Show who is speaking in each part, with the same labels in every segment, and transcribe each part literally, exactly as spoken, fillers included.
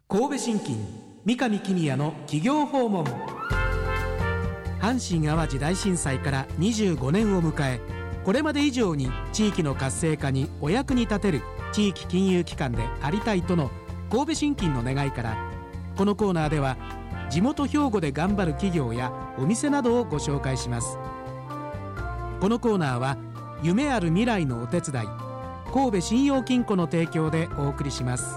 Speaker 1: 神戸信金三上公也の企業訪問。阪神淡路大震災からにじゅうごねんを迎え、これまで以上に地域の活性化にお役に立てる地域金融機関でありたいとの神戸信金の願いから、このコーナーでは地元兵庫で頑張る企業やお店などをご紹介します。このコーナーは夢ある未来のお手伝い、神戸信用金庫の提供でお送りします。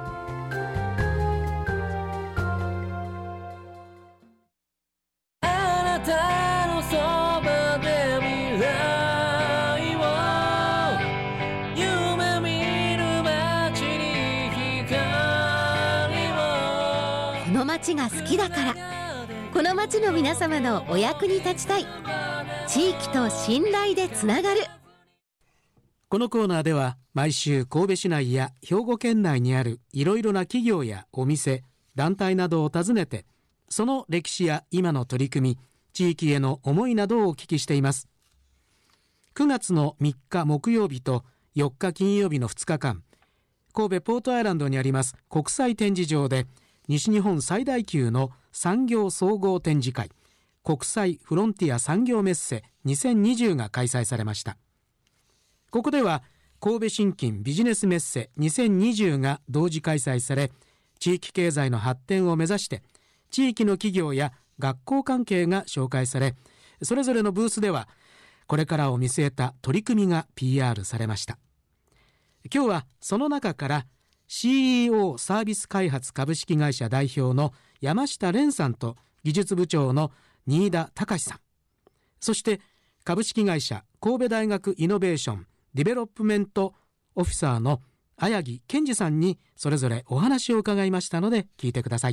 Speaker 2: この街が好きだから、この街の皆様のお役に立ちたい、地域と信頼でつながる。
Speaker 1: このコーナーでは毎週神戸市内や兵庫県内にあるいろいろな企業やお店、団体などを訪ねて、その歴史や今の取り組み、地域への思いなどをお聞きしています。くがつのみっか木曜日とよっか金曜日のふつかかん、神戸ポートアイランドにあります国際展示場で西日本最大級の産業総合展示会、国際フロンティア産業メッセにせんにじゅうが開催されました。ここでは神戸信金ビジネスメッセにせんにじゅうが同時開催され、地域経済の発展を目指して地域の企業や学校関係が紹介され、それぞれのブースではこれからを見据えた取り組みが ピーアール されました。今日はその中から シーイーオー サービス開発株式会社代表の山下蓮さんと技術部長の新田隆さん、そして株式会社神戸大学イノベーションディベロップメントオフィサーの綾木健二さんにそれぞれお話を伺いましたので聞いてください。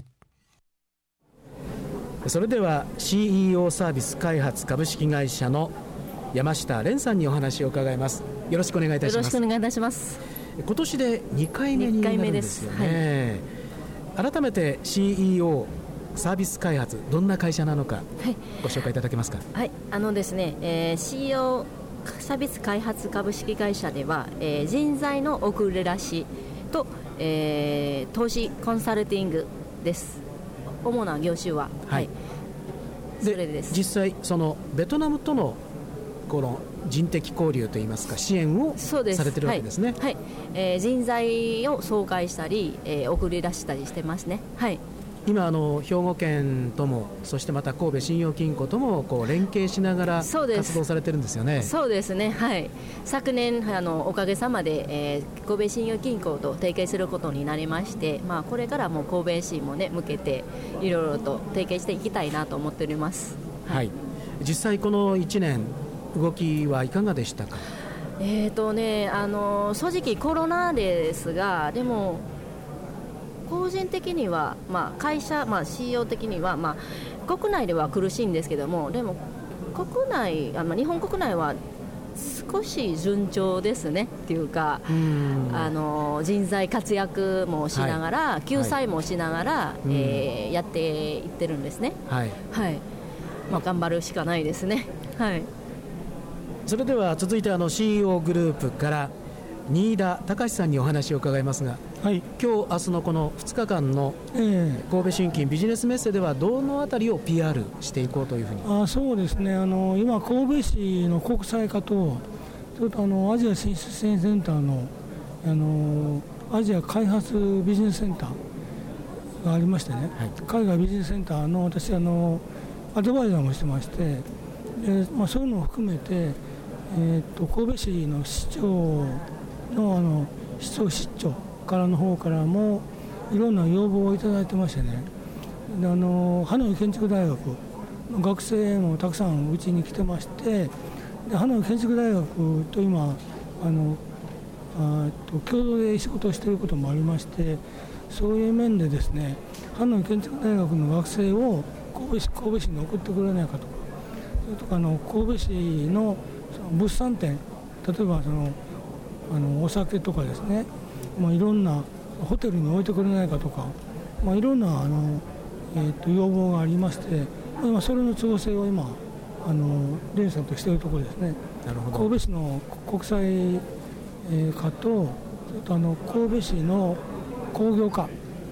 Speaker 1: それでは シーイーオー サービス開発株式会社の山下蓮さんにお話を伺います。よろしくお願いいたします。
Speaker 3: よろしくお願いいたします。
Speaker 1: 今年でにかいめになるんですよね。はい、改めて シーイーオー サービス開発、どんな会社なのかご紹介いただけますか。
Speaker 3: はい、あのですね、えー、シーイーオー サービス開発株式会社では、えー、人材の送り出しと、えー、投資コンサルティングです。主な業種は、はい、はい、
Speaker 1: でそれです。実際そのベトナムとのこの人的交流といいますか、支援をされてるわけですね。
Speaker 3: はいはい、えー、人材を紹介したり、えー、送り出したりしてますね。はい、
Speaker 1: 今あの兵庫県とも、そしてまた神戸信用金庫ともこう連携しながら活動されてるんですよね。
Speaker 3: そうですね、はい、昨年あのおかげさまで、えー、神戸信用金庫と提携することになりまして、まあ、これからも神戸市も、ね、向けていろいろと提携していきたいなと思っております。
Speaker 1: はい、実際このいちねん動きはいかがでしたか。
Speaker 3: えーとね、あの正直コロナですが、でも個人的には、まあ、会社、まあ、シーイーオー 的には、まあ、国内では苦しいんですけども、でも国内あ、まあ、日本国内は少し順調ですねっていうか、あの人材活躍もしながら、はい、救済もしながら、はい、えー、やっていってるんですね。はい、はい、まあ、頑張るしかないですね。はい、
Speaker 1: それでは続いてあの シーイーオー グループから新田隆さんにお話を伺いますが、はい、今日明日のこのふつかかんの神戸信金ビジネスメッセではどのあたりを ピーアール していこうというふうに。
Speaker 4: あ、そうですね、あの今神戸市の国際化と、ちょっとあのアジア進出支援センターの、あのアジア開発ビジネスセンターがありましてね、はい、海外ビジネスセンターの私あのアドバイザーもしてまして、で、まあ、そういうのを含めて、えー、と神戸市の市長の、あの市長室長からの方からもいろんな要望をいただいてましてね、であのハノイ建築大学の学生もたくさんうちに来てまして、でハノイ建築大学と今あのあと共同で仕事をしていることもありまして、そういう面でですね、ハノイ建築大学の学生を神戸市、神戸市に送ってくれないかとか、それとかあの神戸市のその物産展、例えばそのあのお酒とかですね、まあ、いろんなホテルに置いてくれないかとか、まあ、いろんなあの、えー、と要望がありまして、まあ、それの調整を今あの連鎖としているところですね。なるほど。神戸市の国際化と、あの神戸市の工業化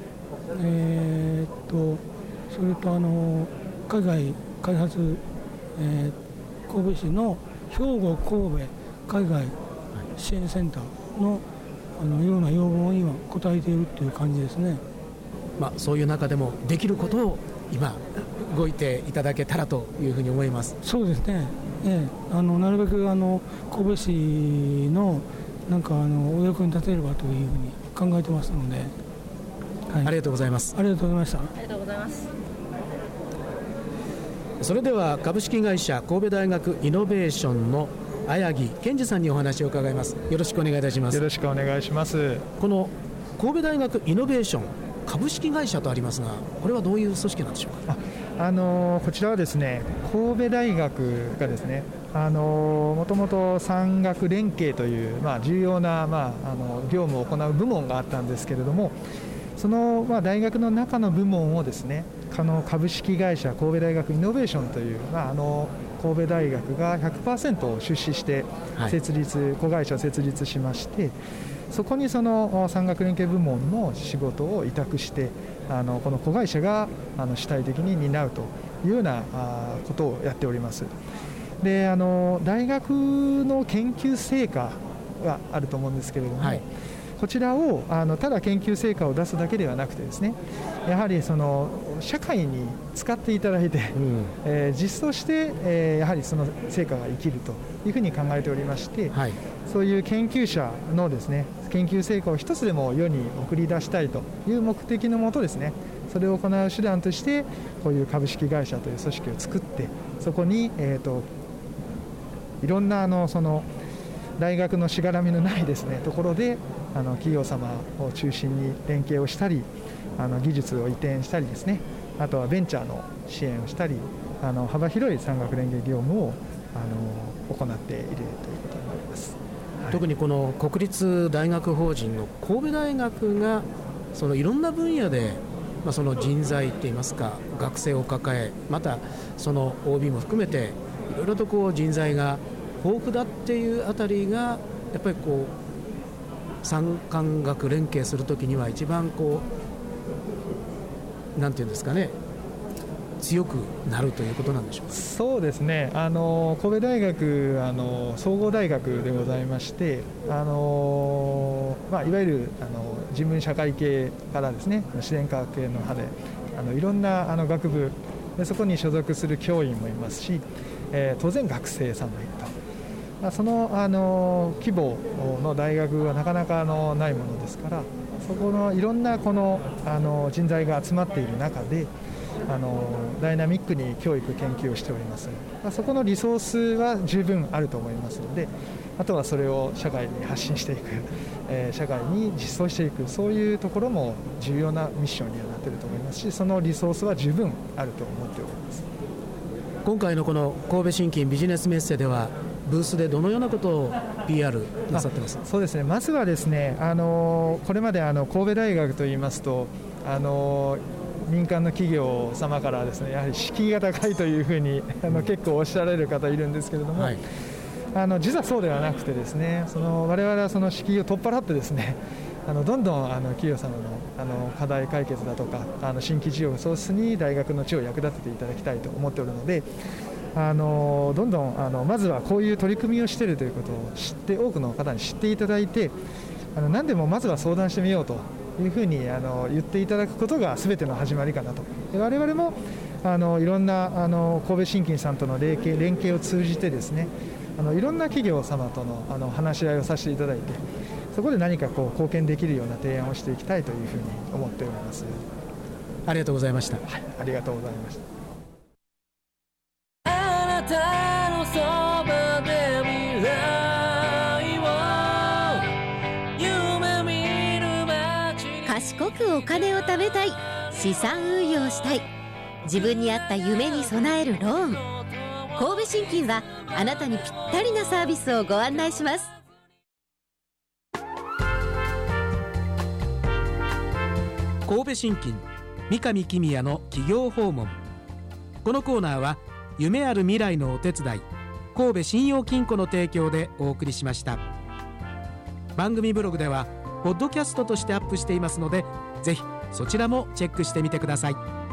Speaker 4: えー、っとそれとあの海外開発、えー、神戸市の兵庫神戸海外支援センターのあのいろんな要望には応えているという感じですね。
Speaker 1: まあ、そういう中でもできることを今動いていただけたらというふうに思います。
Speaker 4: そうですね、ええ、あのなるべくあの神戸市のなんかあのお役に立てればというふうに考えてますので、
Speaker 1: はい、ありがとうございます。
Speaker 4: ありがとうございました。
Speaker 3: ありがとうございます。
Speaker 1: それでは株式会社神戸大学イノベーションの綾木健二さんにお話を伺います。よろしくお願いいたします。
Speaker 5: よろしくお願いします。
Speaker 1: この神戸大学イノベーション株式会社とありますが、これはどういう組織なんでしょうか。
Speaker 5: あ、あのー、こちらはですね、神戸大学がですね、あのー、もともと産学連携という、まあ、重要な、まあ、あの業務を行う部門があったんですけれども、その、まあ、大学の中の部門をですね、あの株式会社神戸大学イノベーションという、まあ、あの神戸大学が ひゃくパーセント 出資して設立、はい、子会社を設立しまして、そこにその産学連携部門の仕事を委託して、あのこの子会社があの主体的に担うというようなことをやっております。で、あの大学の研究成果があると思うんですけれども、はい、こちらをあのただ研究成果を出すだけではなくてですね、やはりその社会に使っていただいて、うん、えー、実装して、えー、やはりその成果が生きるというふうに考えておりまして、はい、そういう研究者のですね、研究成果を一つでも世に送り出したいという目的のもとですね、それを行う手段としてこういう株式会社という組織を作って、そこに、えーと、いろんなあのその大学のしがらみのないですねところで、あの企業様を中心に連携をしたり、あの技術を移転したりですね、あとはベンチャーの支援をしたり、あの幅広い産学連携業務をあの行っているということになります。はい、
Speaker 1: 特にこの国立大学法人の神戸大学がそのいろんな分野で、まあ、その人材といいますか学生を抱え、またその オービー も含めていろいろとこう人材が豊富だっていうあたりがやっぱりこう産官学連携するときには一番こうなんていうんですかね、強くなるということなんでしょうか。
Speaker 5: そうですね、あの神戸大学あの総合大学でございまして、あの、まあ、いわゆるあの人文社会系からですね、自然科学系の派であのいろんなあの学部で、そこに所属する教員もいますし、えー、当然学生さんもいると。その、あの規模の大学はなかなかあのないものですから、そこのいろんなこの、あの人材が集まっている中で、あのダイナミックに教育研究をしております。そこのリソースは十分あると思いますので、あとはそれを社会に発信していく、えー、社会に実装していく、そういうところも重要なミッションにはなっていると思いますし、そのリソースは十分あると思っております。
Speaker 1: 今回のこの神戸信金ビジネスメッセではブースでどのようなことを ピーアール なさってますか。
Speaker 5: そうですね、まずはですね、あのこれまであの神戸大学といいますと、あの民間の企業様からですね、やはり敷居が高いというふうにあの結構おっしゃられる方いるんですけれども、はい、あの実はそうではなくてですね、その我々はその敷居を取っ払ってですね、あのどんどんあの企業様のあの課題解決だとか、あの新規事業創出に大学の地を役立てていただきたいと思っておるので、あのどんどんあのまずはこういう取り組みをしているということを知って、多くの方に知っていただいて、あの何でもまずは相談してみようというふうにあの言っていただくことが全ての始まりかなと。で我々もあのいろんなあの神戸信金さんとの連携、連携を通じてですね、あのいろんな企業様とのあの話し合いをさせていただいて、そこで何かこう貢献できるような提案をしていきたいというふうに思っております。
Speaker 1: ありがとうございました。
Speaker 5: はい、ありがとうございました。
Speaker 2: 賢くお金を貯めたい、資産運用したい、自分に合った夢に備えるローン。神戸信金はあなたにぴったりなサービスをご案内します。
Speaker 1: 神戸信金三上公也の企業訪問。このコーナーは夢ある未来のお手伝い、神戸信用金庫の提供でお送りしました。番組ブログではポッドキャストとしてアップしていますので、ぜひそちらもチェックしてみてください。